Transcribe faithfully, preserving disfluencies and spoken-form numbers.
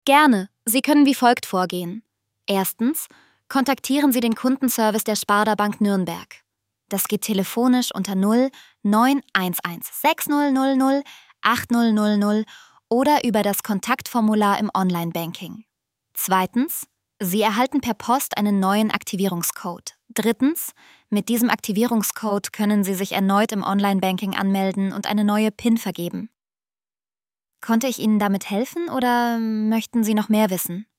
Gerne. Sie können wie folgt vorgehen. Erstens, kontaktieren Sie den Kundenservice der Sparda Bank Nürnberg. Das geht telefonisch unter null neun eins eins sechs null null null acht null null null oder über das Kontaktformular im Online-Banking. Zweitens, Sie erhalten per Post einen neuen Aktivierungscode. Drittens, mit diesem Aktivierungscode können Sie sich erneut im Online-Banking anmelden und eine neue PIN vergeben. Konnte ich Ihnen damit helfen oder möchten Sie noch mehr wissen?